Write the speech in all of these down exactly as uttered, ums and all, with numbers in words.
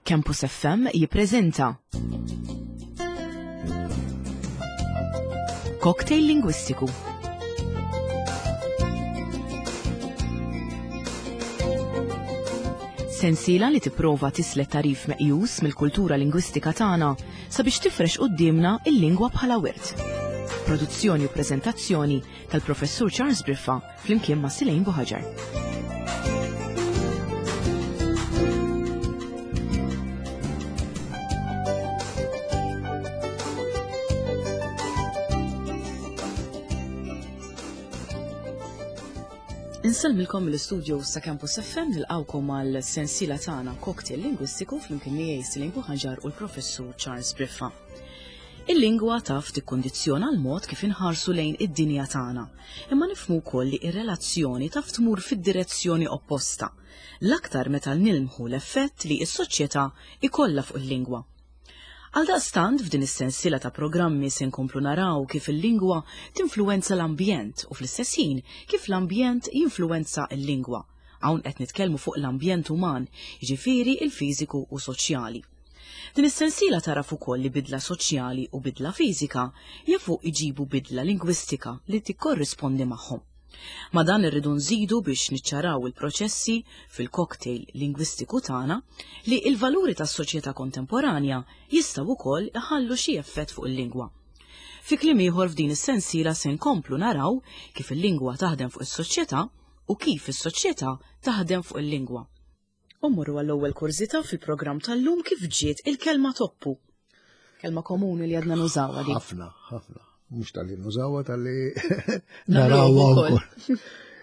Campus F M jippreżenta Cocktail Lingwistiku. Sensiela li tipprova tislet tarif meqjus mill-kultura lingwistika tagħna sabiex tifrex qudiemna il-lingwa bħala wirt. Produzzjoni u preżentazzjoni tal-Professur Charles Briffa flimkien ma' Silejn Buħaġar. Insalmilkom mill-istudio sa' Campus F M nilqawkom għal sensiela tagħna Cocktail Lingwistiku flimkien miegħi Silejn Buħaġar u l-Professur Charles Briffa. Il-lingwa taf tikkondizzjona l-mod kif inħarsu lejn id-dinja tagħna, imma nifhmu wkoll li ir-relazzjoni taf tmur fid-direzzjoni opposta, l-aktar meta nilmħu l-effett li s-soċjetà ikollha fuq il-lingwa. Għaldaqstant f'din is-sensiela ta' programmi se nkomplu naraw kif il-lingwa tinfluwenza l-ambjent u fl-istess ħin kif l-ambjent jinfluwenza l-lingwa. Hawn qed nitkellmu fuq l-ambjent uman, jiġifieri il-fiżiku u soċjali. Din is-sensiela taraf ukoll li bidla soċjali u bidla fiżika jafu iġibu bidla lingwistika li tikkorrispondi magħhom. Ma dan irridu nżidu biex niċċaraw il-proċessi fil-cocktail lingwistiku tagħna li l-valuri tas-soċjetà kontemporanja jistgħu wkoll iħallu xi effett fuq il-lingwa. Fi kliem ieħor f'din is-sensiela se nkomplu naraw kif il-lingwa taħdem fuq is-soċjetà u kif is-soċjetà taħdem fuq il-lingwa. Ummurru għall-ewwel kurzita fil-programm tal-lum kif ġiet il-kelma toppu. Kelma komuni li għadna nużawha di. Ħafna, ħafna. Mux tal-li nużawa tal-li narawa wkoll.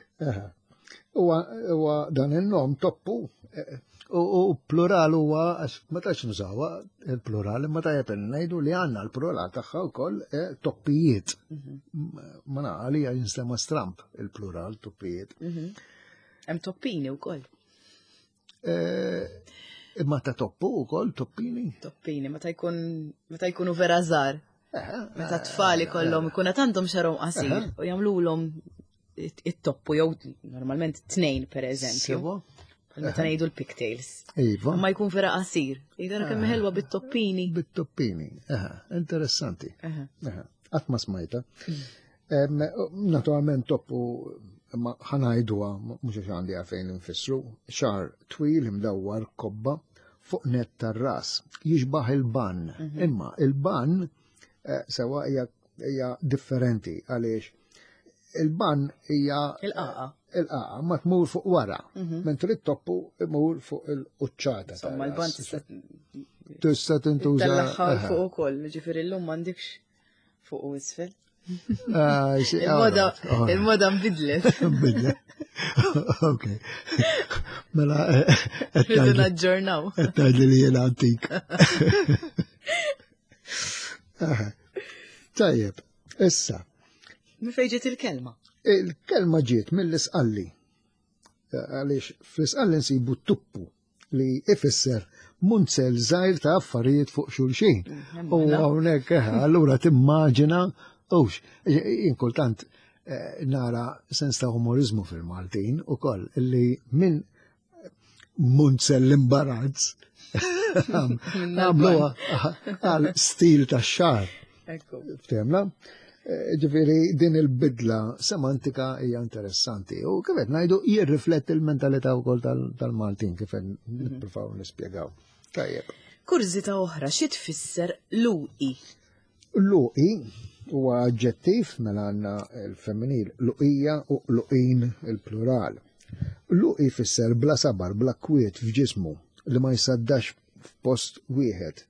Huwa dan il-nom toppu u plural huwa għax ma tax nużawa il-plural ma tajjeb ngħidu li għandna l-plural tagħha wkoll toppijiet. Ma naqali jinstema stramp il-plural toppijiet. Hemm toppini wkoll. Imma ta' toppu wkoll toppini. Toppini meta jkun meta jkunu vera żgħar. Meta tfali kollhom ikun għandhom xarhom qasir u jagħmluhom it-toppu jew normalment tnejn pereżempju. Meta ngħidu l-pigtails. Iva. Ma jkun vera qasir. Jidher kemm ħelwa bit-toppini. Bit-toppini. Interessanti. Qatt ma smajta. Naturalment toppu ħanajduha mhux għax għandi għalfejn infissru, xar twil imdawwar kobba fuq net tar-ras. Jiġbaħ il-ban. Imma il-ban sewa hija differenti għaliex il-ban hija il-qaqa. Il-qaqa ma tmur fuq wara, mentri t-toppu imur fuq il-quċċata. Insomma l-ban tista' tista' tintuża. Tal-aħħar fuq ukoll, ġifieri llum m'għandikx fuq u isfel. Il-moda il-moda nbidlet. Nbidlet. Ok. Mela qed naġġornaw. Qed tgħidli li jien antik. Tajjeb, issa. Mi fejn ġiet il-kelma? Il-kelma ġiet mill-isqalli. Għaliex fl-isqalli nsibu t-tuppu li ifisser munzel żgħir ta' affarijiet fuq xulxin. U hawnhekk allura timmaġina ux, jien kultant nara sens ta' umorizmu fil-Maltin ukoll li minn munzel l-imbarazz għamluwa għal stil ta' xar. Ftemla? Ġifiri din il-bidla semantika hija interessanti. U kif qed ngħidu jirrifletti l-mentalità wkoll tal-Maltin kif qed nippruvaw nispjegaw. Tajjeb. Kurzita oħra xi tfisser luqi? Luqi huwa aġġettiv mela għandna l-femminil luqija u luqin il-plural. Luqi fisser bla sabar, bla kwiet f'ġismu li ma jsaddax f'post wieħed.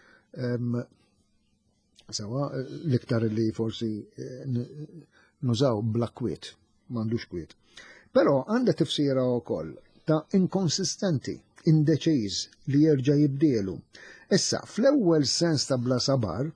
Sawa, l-iktar li forsi nużaw bla kwiet, m'għandux kwiet. Però għandha tifsira wkoll ta' inkonsistenti, indeċiż li jerġa' jibdielu. Issa, fl-ewwel sens ta' bla sabar,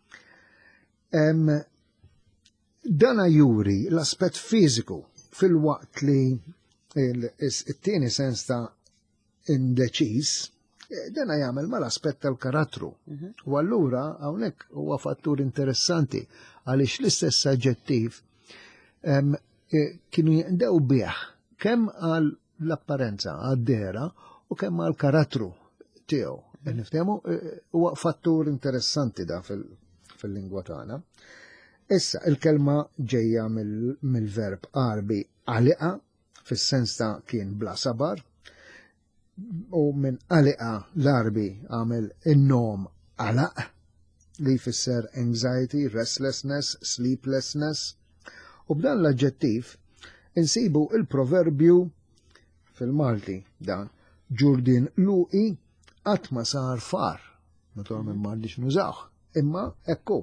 dana juri l-aspett fiżiku fil-waqt li it-tieni sens ta' indeċiż dana jagħmel mal-aspett tal-karattru. U allura hawnhekk huwa fattur interessanti għaliex l-istess aġġettiv kienu jindew bih kemm għal l-apparenza għad-dera u kemm għal karattru tiegħu. Niftehmu huwa fattur interessanti da fil-lingwa tagħna. Issa il-kelma ġejja mill-verb qarbi għaliqa fis-sens ta' kien bla sabar, u minn għaliqa l-arbi għamel in-nom għalaq li jfisser anxiety, restlessness, sleeplessness, u b'dan l-aġġettiv insibu il-proverbju fil-Malti dan ġurdin luqi qatt ma sar far, naturalment m'għandix nużawh, imma ekku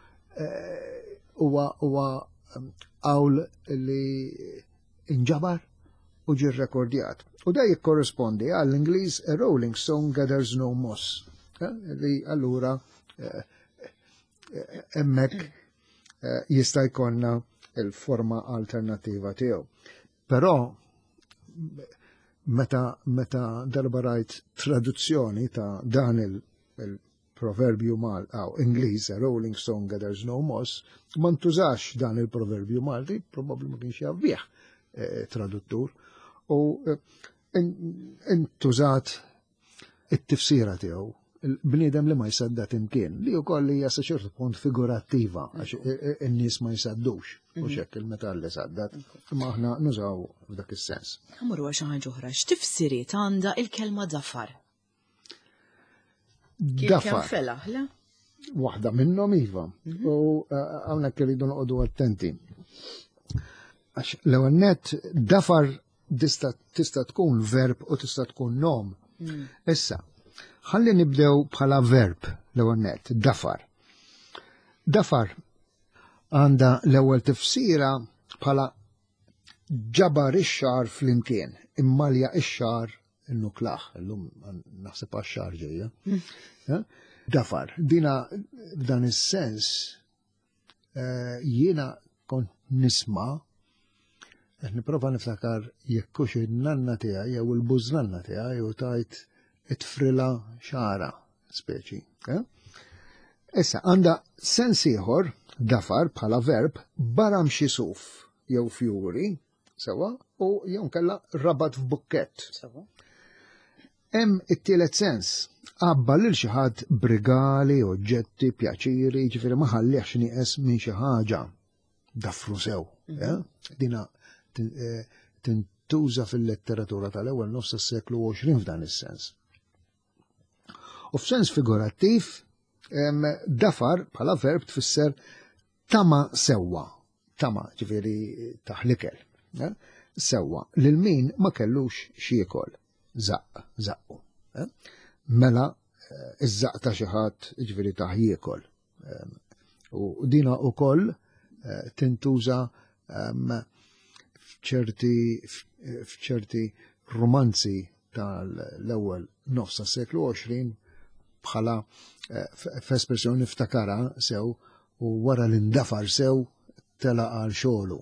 huwa huwa qawl li inġabar u ġie rrekordjat. U da jikkorrispondi għall-Ingliż a rolling stone gathers no moss, li allura hemmhekk jista' jkollna il-forma alternattiva tiegħu. Però meta meta darba rajt traduzzjoni ta' dan il-proverbju Malti Ingliż a rolling stone gathers no moss, ma ntużax dan il-proverbju Malti, probabbli ma kienx jaf bih traduttur, u intużat it-tifsira tiegħu il-bniedem li ma jsaddat imkien, li wkoll hija sa ċertu punt figurattiva għax in-nies ma jsaddux u xekk il-metall li saddat, imma aħna nużaw f'dak is-sens. Ħamru xi ħaġa oħra, x'tifsiriet għandha il-kelma dafar? Dafar. Felaħ, le? Waħda minnhom iva, u hawnhekk iridu noqogħdu attenti. Għax l-ewwel nett dafar tista' tkun verb u tista' tkun nom. Issa, ħalli nibdew bħala verb l-ewwel nett, dafar. Dafar għandha l-ewwel tifsira bħala ġabar ix-xahar flimkien, immalja ix-xahar in-nuklaħ, illum naħseb għax-xahar ġejja. Dafar, dina f'dan is-sens jiena kont nisma' qed nipprova niftakar jekk hux in-nanna tiegħi jew il-bużnanna tiegħi u tajt it-frila xara speċi. Issa għandha sens ieħor dafar bħala verb baram xi suf jew fjuri sewa u jew nkella rabat f'bukkett. Hemm it-tielet sens qabba lil xi ħadd brigali, oġġetti, pjaċiri, ġifieri ma ħallihx nieqes minn xi ħaġa. Dafru sew. Dina tintuża fil-letteratura tal-ewwel nofs tas-seklu għoxrin f'dan is-sens. U f'sens figurattiv, dafar bħala verb tfisser tama sewwa, tama ġifieri taħlikel, sewwa lil min ma kellux xiekol, zaq, zaqqu. Mela iż-zaq ta' xi ħadd ġifieri taħ jiekol. U dina wkoll tintuża f'ċerti f'ċerti romanzi tal-ewwel nofs tas-seklu għoxrin bħala f'espressjoni niftakara sew u wara li ndafar sew tela għal xogħlu.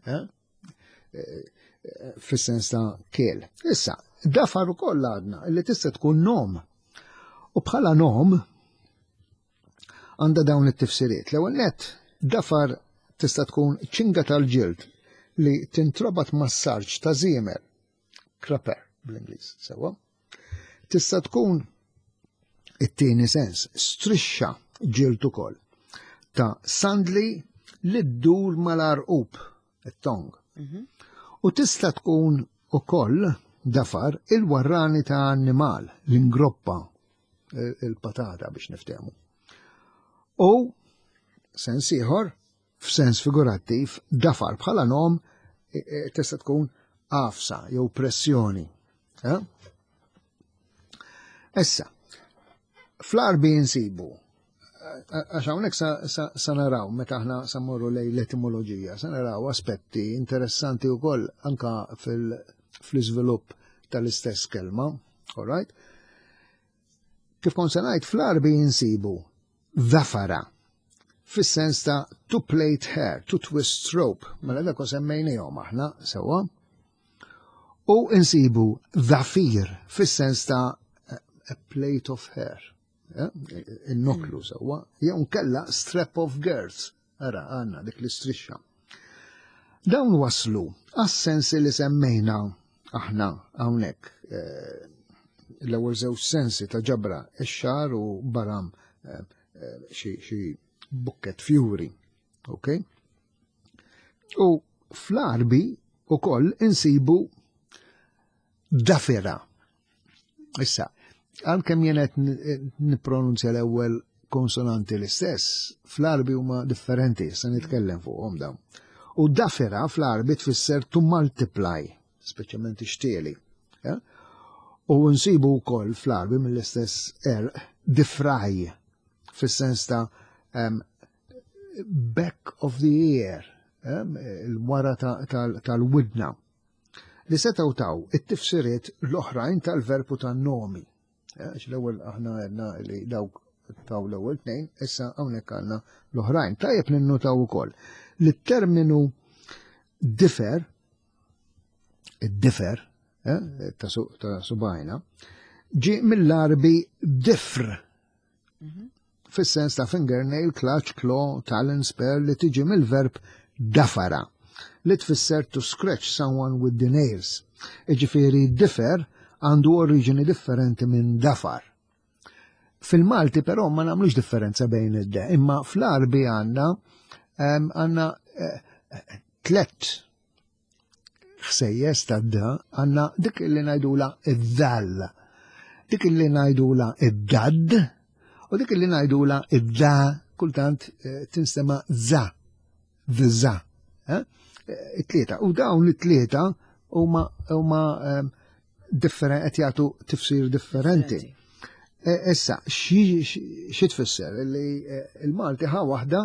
Fis-sens ta' kiel. Issa, dafar ukoll għadna li tista' tkun nom. U bħala nom għandha dawn it-tifsiriet. L-ewwel nett dafar tista' tkun ċinga tal-ġild li tintrobat massarġ ta' żiemel, craper bl-Ingliż, sewa. Tista' tkun it-tieni sens, strixxa ġild ukoll ta' sandli li ddur mal-arqub, it-tong. U tista' tkun ukoll dafar il-warrani ta' annimal, l-ingroppa, il-patata biex niftehmu. U sens ieħor, f'sens figurattiv, dafar bħala nom tista' tkun għafsa jew pressjoni. Issa, fl-arbi insibu, għax hawnhekk sa naraw meta aħna sa mmorru lejn l-etimoloġija, sa naraw aspetti interessanti wkoll anka fl-iżvilupp tal-istess kelma, all right? Kif kont se ngħid fl-arbi insibu dhafara fis-sens ta' to plait hair, to twist rope, mela dak semmejnihom aħna sewwa. U insibu dhafir fis-sens ta' a plait of hair, in-noklu sewwa, jew nkella strap of girth, ara għandna dik l-istrixxa. Dawn waslu għas-sensi li semmejna aħna hawnhekk l-ewwel żewġ sensi ta' ġabra ix-xar u baram xi bukket fjuri. Okay? U fl-Arbi ukoll insibu dafira. Issa, għalkemm jien qed nippronunzja l-ewwel konsonanti l-istess, fl-Arbi huma differenti, se nitkellem fuqhom dawn. U dafira fl-Arbi tfisser to multiply, speċjalment ixtieli. U nsibu wkoll fl-Arbi mill-istess er difraj, fis-sens ta' back of the ear, il-wara tal-widna. Li setaw taw it-tifsiriet l-oħrajn tal-verbu tan-nomi. L-ewwel aħna għedna li dawk taw l-ewwel tnejn, issa hawnhekk għandna l-oħrajn. Tajjeb ninnutaw ukoll li t-terminu differ, id-differ ta' subajna, ġi mill-Arbi diffr. Fis-sens ta' fingernail, clutch, claw, talon, spur li tiġi mill-verb dafara li tfisser to scratch someone with the nails. Iġifieri differ għandu oriġini differenti minn dafar. Fil-Malti però ma nagħmlux differenza bejn id-de, imma fl-Arbi għandna għandna tlet ħsejjes tad-da, għandna dik li ngħidula id-dall, dik li ngħidula id-dadd, u dik li ngħidula id-da kultant tinstema' za, d-za. It-tlieta. U dawn it-tlieta huma huma differenti qed jagħtu tifsir differenti. Issa, xi tfisser li l-Malti ħa waħda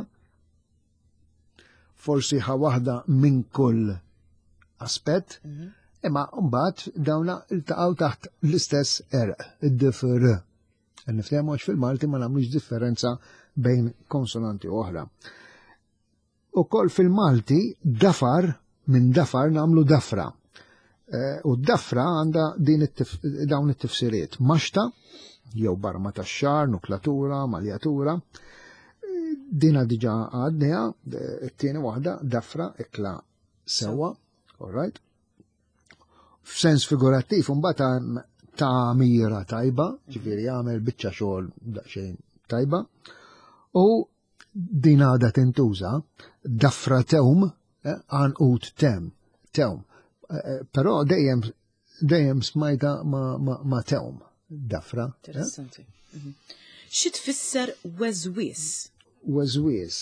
forsi ħa waħda minn kull aspett, imma mbagħad dawna iltaqgħu taħt l-istess erq, id-differ. Nifhemux fil-Malti ma nagħmlux differenza bejn konsonanti oħra. Ukoll fil-Malti dafar minn dafar nagħmlu dafra. U d-dafra għandha din dawn it-tifsiriet. Maxta, jew barma tax-xar, nuklatura, maljatura. Dina diġà għadniha, it-tieni waħda dafra ikla sewwa, all right? F'sens figurattiv imbagħad ta' mira tajba, ġifieri jagħmel biċċa xogħol daqsxejn tajba. U din għadha tintuża dafra tewm għan ut tem, tewm. Però dejjem dejjem smajta ma tewm, dafra. Interessanti. Xi tfisser weżwies? Weżwies.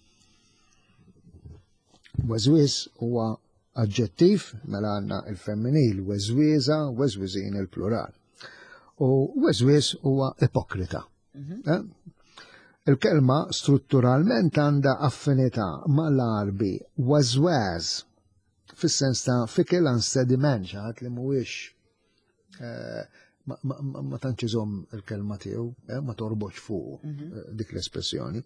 Weżwies huwa aġġettiv mela għandna il-femminil weżwiesa, weżwiżin il-plural. U weżwies huwa ipokrita. Il-kelma strutturalment għandha affinità mal-Arbi wazwaz, fis-sens ta' fickle and sediment, ħadd li mhuwiex ma tantx iżomm il-kelma tiegħu, ma torbox fuq dik l-espressjoni.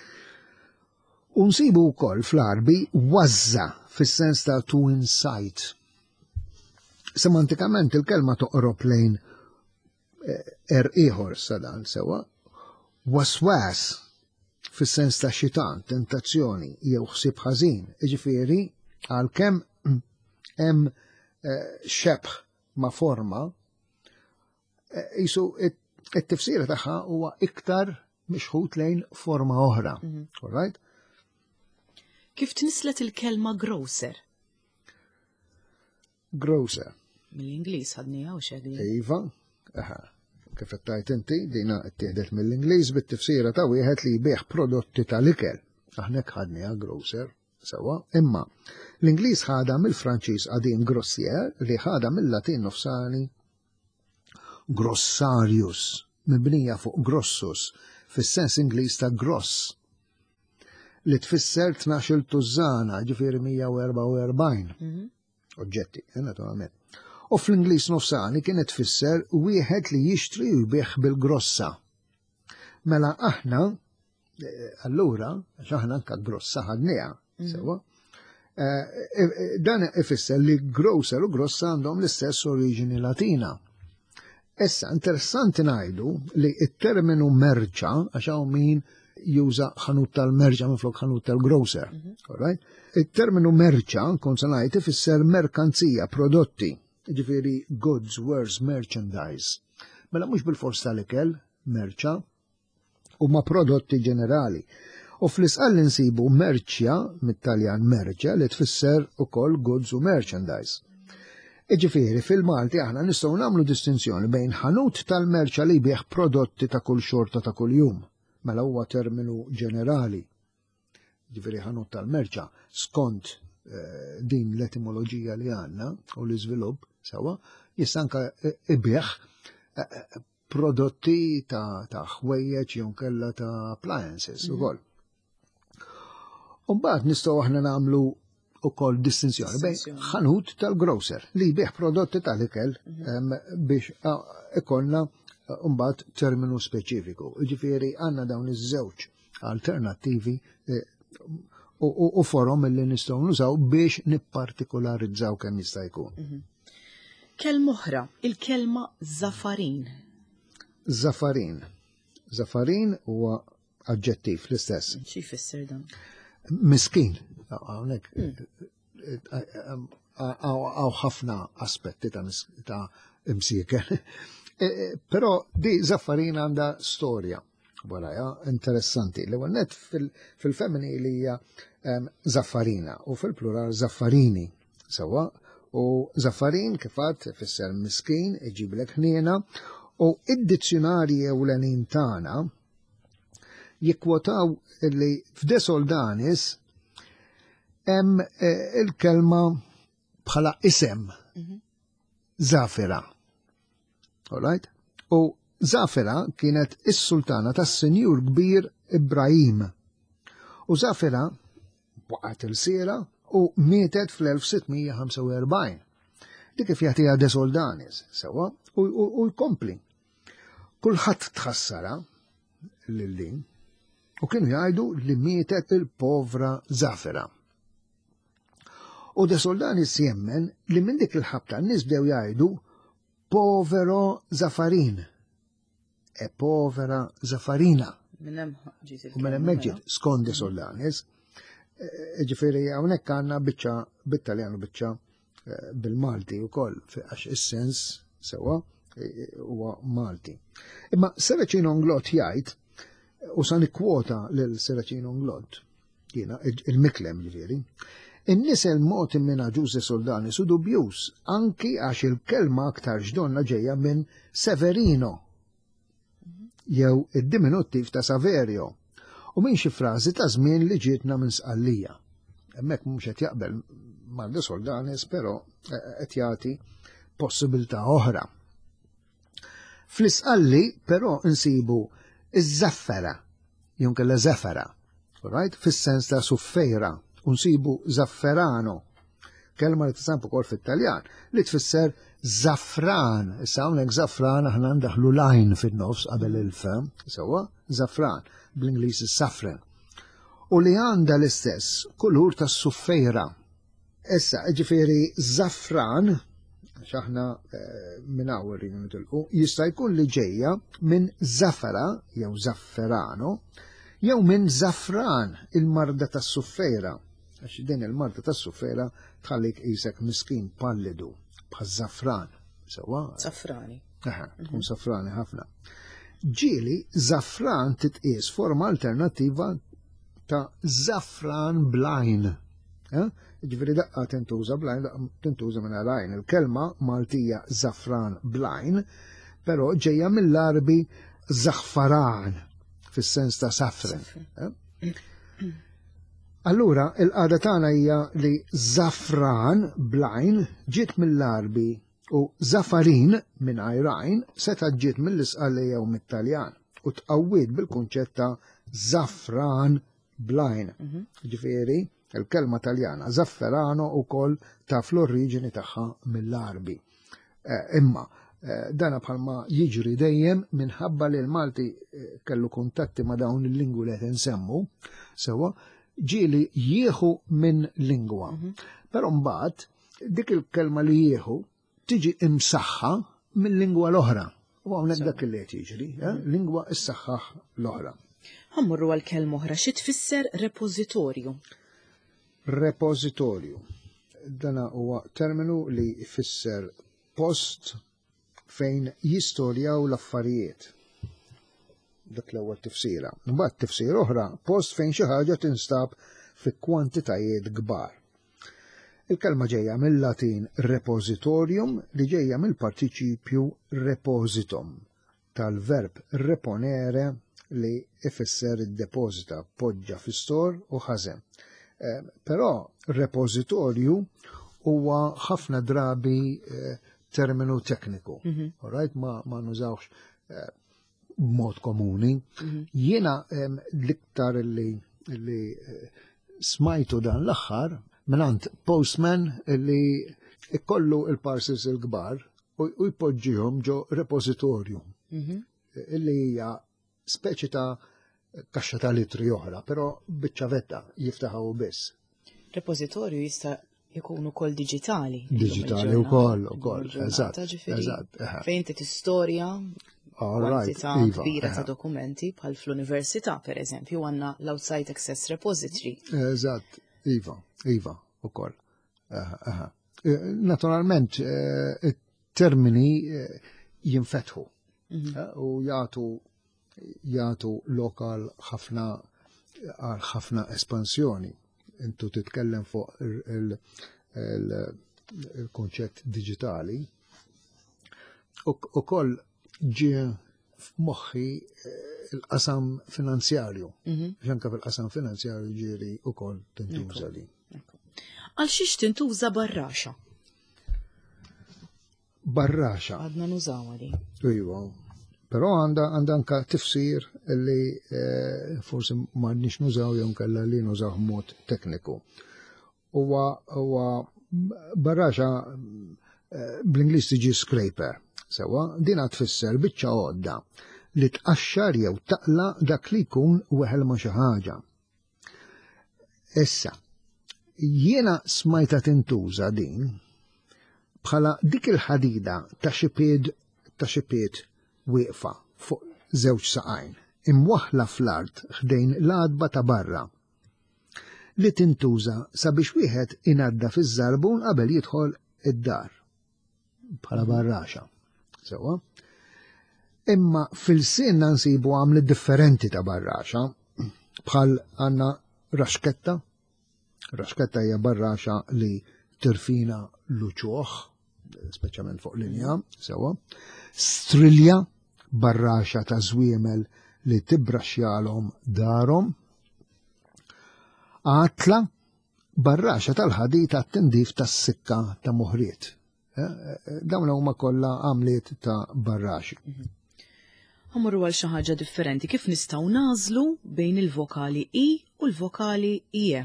U nsibu wkoll fl-Arbi wazza, fis-sens ta' to incite. Semantikament il-kelma toqrob lejn er ieħor sa dan sewwa. Waswas, fis-sens ta' xitan, tentazzjoni, jew ħsieb ħażin, jiġifieri għalkemm hemm xebħ ma' forma, isu it-tifsira tagħha huwa iktar mixħut lejn forma oħra. All right? Kif tnislet il-kelma grocer? Grocer. Mill-Ingliż ħadniha u xegli. Iva, aha. Kif qed inti, dina ttieħdet mill-Ingliż bit-tifsira ta' wieħed li jbieħ prodotti tal-ikel. Aħna ħadniha grocer sewwa, imma l-Ingliż ħada mill-Franċiż qadim grossier li ħada mill-Latin nofsani grossarius, mibnija fuq grossus, fis-sens Ingliż ta' gross, li tfisser tnax-il tużana, ġifieri mija u erba' u erbgħin. Oġġetti, naturalment. U fl-Ingliż nofsani kienet tfisser wieħed li jixtri u jbieħ bil-grossa. Mela aħna, allura, għax aħna anke grossa ħadniha, sewwa, dan ifisser li grocer u grossa għandhom l-istess oriġini Latina. Issa, interessanti ngħidu li t-terminu merċa, għax hawn min juża ħanut tal-merċa minflok ħanut tal-grocer. Il-terminu merċa, konsonanti, ifisser merkanzija, prodotti. Ġifieri goods, wares, merchandise. Mela mhux bil-fors tal-ikel, merċa, huma prodotti ġenerali. U fl-isqal insibu merċja, mit-Taljan merċja, li tfisser ukoll goods u merchandise. Iġifieri fil-Malti aħna nistgħu nagħmlu distinzjoni bejn ħanut tal-merċja li jbieħ prodotti ta' kull xorta ta' kuljum. Mela huwa terminu ġenerali. Ġifieri ħanut tal-merċja skont uh, din l-etimoloġija li għandna u l-iżvilupp sewwa jista' anke ibieħ uh, prodotti ta' ta' ħwejjeġ jew kellha ta' appliances ukoll. U mbagħad nistgħu aħna nagħmlu ukoll distinzjoni bejn ħanut tal-grocer li jbieħ prodotti tal-ikel biex ikollna mbagħad terminu speċifiku. Ġifieri għandna dawn iż-żewġ alternattivi u forom li nistgħu nużaw biex nippartikolarizzaw kemm jista' jkun. Kelma oħra, il-kelma żaffarin. Żaffarin. Żaffarin huwa aġġettiv l-istess. Xi jfisser dan? Miskin, għawnek, għaw ħafna aspetti ta' imsiker. Pero di Żaffarin għanda storja, wara, interessanti. L-għannet fil-femini li hija Zaffarina u fil-plural Zaffarini, sawa, u Zaffarin kifat fisser miskin, iġiblek ħniena, u id-dizzjonarji ewlenin tagħna jikkwotaw li f'Desoldanis hemm il-kelma bħala isem Zafira. All right? U Zafira kienet is-sultana tas-Sinjur kbir Ibrahim. U Zafira waqgħet il-sira u mietet fl-elf sittmija ħamsa u erbgħin. Dik kif jagħtiha Desoldanis, sewwa, u jkompli. Kulħadd tħassara lil din. U kienu jgħidu li mietet il-povra Zafira. U Desoldanis jemmen li minn dik il-ħabta n-nies bdew jgħidu povero Zaffarin. E povera Zaffarina. U minn hemmhekk ġiet skont Desoldanis. Ġifieri hawnhekk għandna biċċa bit-Taljan biċċa bil-Malti wkoll għax is-sens sewwa huwa Malti. Imma Seracino Nglot jgħid u san ikkwota lil Seracino Nglot, jiena il-miklem ġifieri, in-nies il-mod minn Ġuż Desoldanis u dubjuż anki għax il-kelma aktar ġdonna ġejja minn Severino jew id-diminuttiv ta' Saverio u minn xi frażi ta' żmien li ġietna minn Sqallija. Hemmhekk mhux qed jaqbel mal Desoldanis però qed jagħti possibilità oħra. Fl-Isqalli però insibu iż-Zaffera, jew kella Zafara, right? Fis-sens ta' suffejra, u nsibu Zafferano, kelma li tisamp ukoll fit-Taljan, li tfisser Zaffran. Issa hawnhekk Zaffran aħna ndaħlu lajn fin-nofs qabel il-fem, sewwa Zaffran, bl-Ingliż saffron. U li għandha l-istess kulur tas-suffejra. Issa ġifieri Zaffran xaħna minn hawn rridu nitilqu, jista' jkun li ġejja minn Zafara jew Zafferano jew minn Zaffran, il-marda tas-suffejra. Għax din il-marda tas-suffejra tħallik qisek miskin pallidu bħal Zaffran. Sewwa? Zaffrani. Aha, tkun Zaffrani ħafna. Ġieli Zaffran titqies forma alternattiva ta' Zaffran blajn. Ġifieri daqqa tintuża blajn, tintuża minn għalajn. Il-kelma Maltija Zaffran blajn, però ġejja mill-Arbi Zaħfaran, fis-sens ta' saffren. Allura, il-qagħda tagħna hija li Zaffran blajn ġiet mill-Arbi u Zaffarin minn Ajrajn seta' ġiet mill-Isqalli jew mit-Taljan u tqawwiet bil-kunċett ta' Zaffran blajn. Ġifieri il-kelma Taljana Zafferano ukoll ta' fl-oriġini tagħha mill-Arbi. Imma dana bħalma jiġri dejjem minħabba li l-Malti kellu kuntatti ma' dawn il-lingwi li qed insemmu, sewwa ġieli jieħu minn lingwa. Però mbagħad dik il-kelma li jieħu tiġi imsaħħa mill-lingwa l-oħra. U hawnhekk dak li qed jiġri, lingwa issaħħaħ l-oħra. Ħammurru għal-kelma oħra xi tfisser repożitorju. Repożitorju. Dana huwa terminu li jfisser post fejn jistorjaw l-affarijiet. Dak l-ewwel tifsira. Mbagħad tifsira oħra, post fejn xi ħaġa tinstab fi kwantitajiet kbar. Il-kelma ġejja mill-Latin repositorium li ġejja mill-partiċipju repositum tal-verb reponere li ifisser id-deposita, poġġa fi-stor u ħażen. Eh, però repositorju huwa ħafna drabi eh, terminu tekniku. Mm-hmm. All right? Ma, ma nużawx eh, b'mod komuni. Mm-hmm. Jiena um, l-iktar li, li uh, smajtu dan l-axħar minant postman li ikollu il-parcels il-gbar u jpoġġihom ġo repositorju. Mm-hmm. Illi hija speċi ta' kaxxa ta' litri oħra, però biċċavetta jiftaħaw biss. Repositorju jista' jkunu kol digitali. Digitali wkoll ukoll. Eżatt. Eżatt. Fejn tistorja kwantità Iva, kbira ta' dokumenti bħal fl-università, per eżempju, għandna l-Outside Access Repository. Eżatt, Iva, Iva, ukoll. Naturalment, termini jinfetħu u jagħtu jagħtu lokal ħafna għal ħafna espansjoni. Intu titkellem fuq il-konċett digitali. Ukoll ġie f'moħħi il-qasam finanzjarju. Ġanka fil-qasam finanzjarju ġieri ukoll tintuża li. Għal xiex tintuża barraxa? Barraxa. Għadna nużawha li. Iva. Però għandha għandha anke tifsir li forsi m'għandniex nużaw jew nkella li nużaw mod tekniku. Huwa huwa barraxa bl-Ingliż tiġi scraper. Sewa, din tfisser biċċa għodda li tqaxxar jew taqla dak li jkun weħel ma' xi ħaġa. Issa, jiena smajta tintuża din bħala dik il-ħadida ta' xi pied ta' xi pied wieqfa fuq żewġ saqajn imwaħħla fl-art ħdejn l-għadba ta' barra li tintuża sabiex wieħed inadda fiż-żarbun qabel jidħol id-dar bħala barraxa. Sewa. Imma fil-sinna nsibu għamli differenti ta' barraxa, bħal għanna raxketta. Raxketta hija barraxa li tirfina l-uċuħ, speċjalment fuq linja, sewa. Strilja, barraxa ta' zwiemel li tibraxjalhom darhom. Għatla, barraxa tal-ħadita t-tindif tas-sikka ta' moħriet. Dawn huma kollha għamliet ta' barraxi. Ħammurru għal xi ħaġa differenti, kif nistgħu nażlu bejn il-vokali i u l-vokali ie?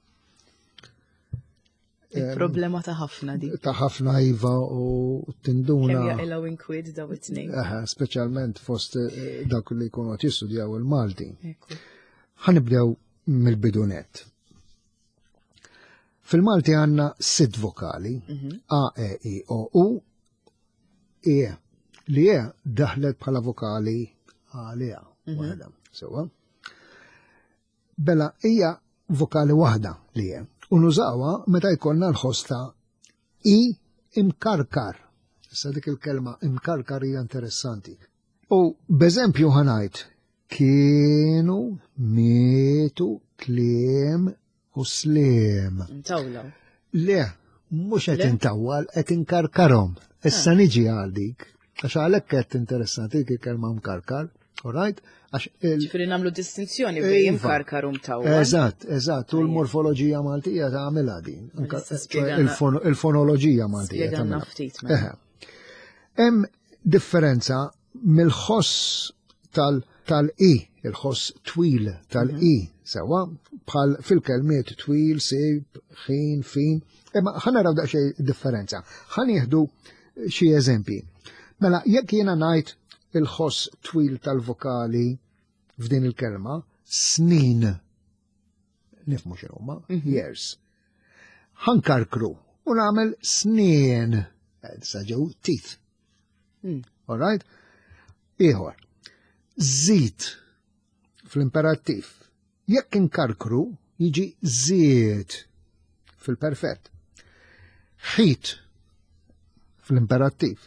Il-problema ta' ħafna di. Ta' ħafna iva u tinduna. Kemm jaqilgħu inkwid daw it-tnejn. Aha, speċjalment fost dawk li jkunu qed jistudjaw il-Malti. Ħanibdew mill-bidunet. Fil-Malti għanna sitt vokali, A, E, I, O, U, E, li E daħlet bħala vokali għalija, waħda, sewa. Bella, hija vokali waħda li E, unużawa meta jkollna l-ħosta I imkarkar. Issa dik il-kelma imkarkar hija interessanti. U b'eżempju ħanajt, kienu, mietu, kliem, u slim. Intawlaw. Le, mux qed intawwal, qed inkarkarhom. Issa niġi għal dik, għax għalhekk qed interessanti dik il-kelma mkarkar, all right? Ġifieri nagħmlu distinzjoni bejn imkarkar u mtawwal. Eżatt, eżatt, u l-morfoloġija Maltija tagħmilha din. Il-fonoloġija Maltija tagħmilha. Hemm differenza mill-ħoss tal-i, il-ħoss twil tal-i, sewa, bħal fil-kelmiet twil, sib, ħin, fin, imma ħana raw daqxej differenza. ħan jieħdu xi eżempi. Mela, jekk jiena ngħid il-ħoss twil tal-vokali f'din il-kelma, snin, nifmu x'inhuma, years. Ħankarkru u nagħmel snien, saġew teeth. All right? Ieħor. Żid fl-imperattiv. Jekk inkarkru jiġi żied fil-perfett. Ħit fl-imperattiv.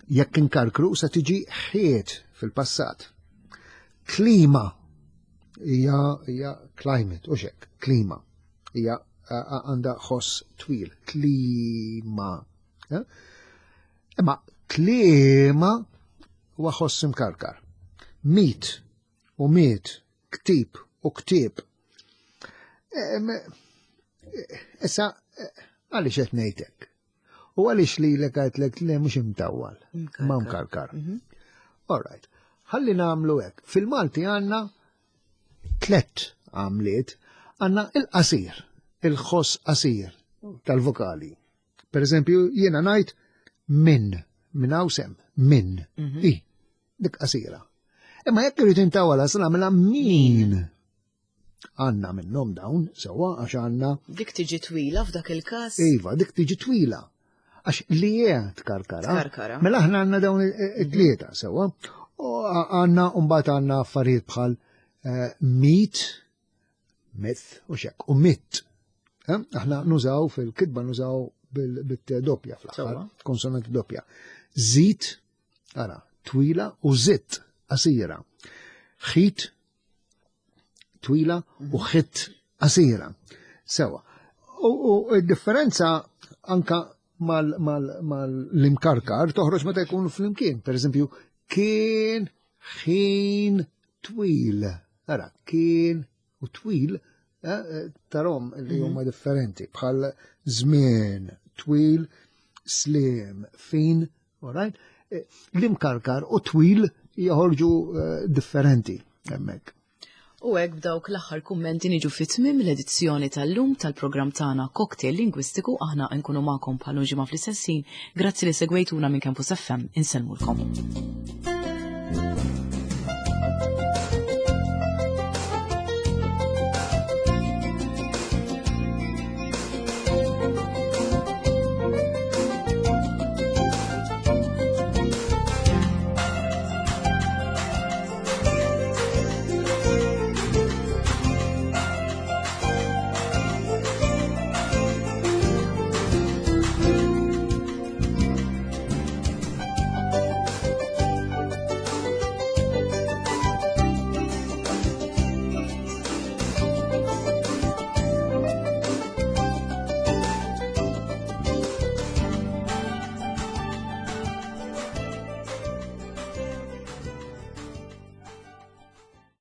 jekk inkarkru sa tiġi ħiet fil-passat. Klima hija hija climate u xek, klima hija għandha ħoss twil, klima. Imma klima huwa ħoss imkarkar. Mit u miet, ktib u ktib. Issa, għaliex qed ngħidlek? U għaliex li l għajtlek li mhux imtawwal, ma mkarkar. All right. Ħalli nagħmlu hekk. Fil-Malti għandna tlet għamliet, għandna il-qasir, il-ħoss qasir tal-vokali. Per eżempju, jiena ngħid min, minn hawn sem, min, i, dik qasira. Imma jekk irid intawwal għasla nagħmilha min. Għandna minnhom dawn sewwa għax għandna dik tiġi twila f'dak il-każ. Iva, dik tiġi twila. Għax li hija tkarkara. Tkarkara. Mela aħna għandna dawn it-tlieta sewwa. U għandna mbagħad għandna affarijiet bħal meet, myth u xek, u mit. Aħna nużaw fil-kitba nużaw bit-doppja fl-aħħar, konsonanti doppja. Zit, ara, twila u zit, qasira. Ħit, twila u ħit qasira. Sewa. U d-differenza anka mal-imkarkar toħroġ meta jkunu fl-imkien. Per eżempju, kien, ħin, twil. Ara, kien u twil tarom li huma differenti. Bħal żmien, twil, slim, fin, all right? L-imkarkar u twil joħorġu differenti hemmhekk. U hekk b'dawk l-aħħar kummenti niġu fit-tmiem l-edizzjoni tal-lum tal-programm tagħna Cocktail Lingwistiku aħna nkunu magħkom bħal ġimgħa fl-istessin. Grazzi li segwejtuna minn Campus F M. Insellmulkom.